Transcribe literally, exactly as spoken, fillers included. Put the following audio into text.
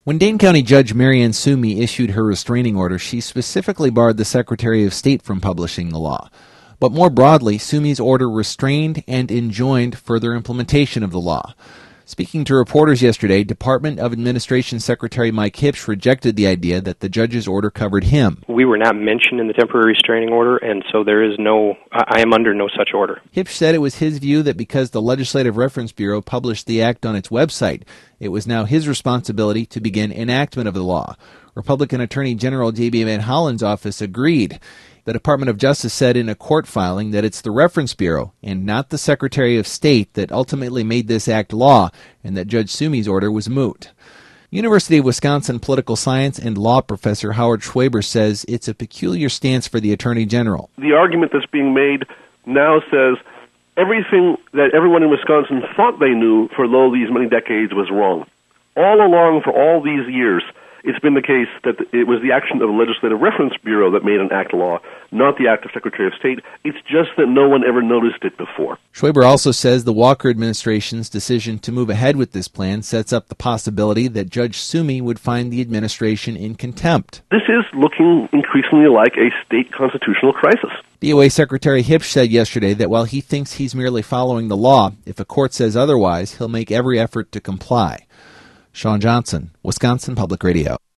When Dane County Judge Marianne Sumi issued her restraining order, she specifically barred the Secretary of State from publishing the law. But more broadly, Sumi's order restrained and enjoined further implementation of the law. Speaking to reporters yesterday, Department of Administration Secretary Mike Hipsch rejected the idea that the judge's order covered him. We were not mentioned in the temporary restraining order, and so there is no, I am under no such order. Hipsch said it was his view that because the Legislative Reference Bureau published the act on its website, it was now his responsibility to begin enactment of the law. Republican Attorney General J B Van Hollen's office agreed. The Department of Justice said in a court filing that it's the Reference Bureau and not the Secretary of State that ultimately made this act law, and that Judge Sumi's order was moot. University of Wisconsin political science and law professor Howard Schwaber says it's a peculiar stance for the Attorney General. The argument that's being made now says everything that everyone in Wisconsin thought they knew for lo these many decades was wrong. All along for all these years, it's been the case that it was the action of the Legislative Reference Bureau that made an act law, not the act of Secretary of State. It's just that no one ever noticed it before. Schwaber also says the Walker administration's decision to move ahead with this plan sets up the possibility that Judge Sumi would find the administration in contempt. This is looking increasingly like a state constitutional crisis. D O A Secretary Hipsch said yesterday that while he thinks he's merely following the law, if a court says otherwise, he'll make every effort to comply. Sean Johnson, Wisconsin Public Radio.